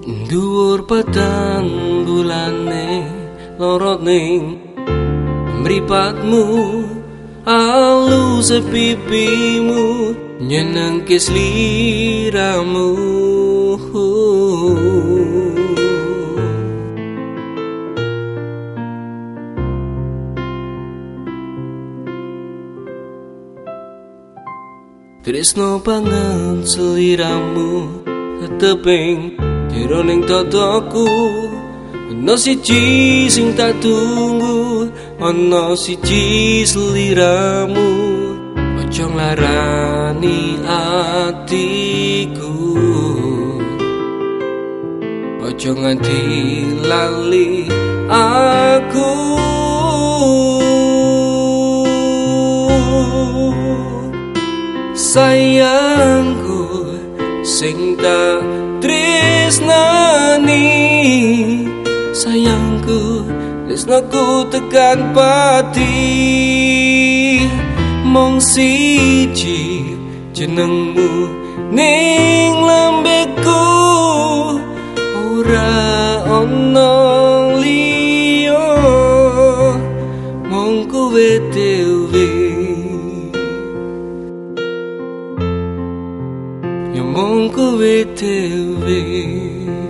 Dhuwur patang bulane lorot ning mripatmu, alus pipimu nyenengke sliramu. Tresno banget sliramu teping jroning tataku. Ana siji sing tak tunggu, ana siji sliramu. Aja nglarani atiku, aja nganti lali aku. Sayangku sing tak tresnani, sayangku tresnaku tekan pati. Mung siji jenengmu ning lambeku, ora ana liya mung kowe dhewe. Mung kowe dhewe.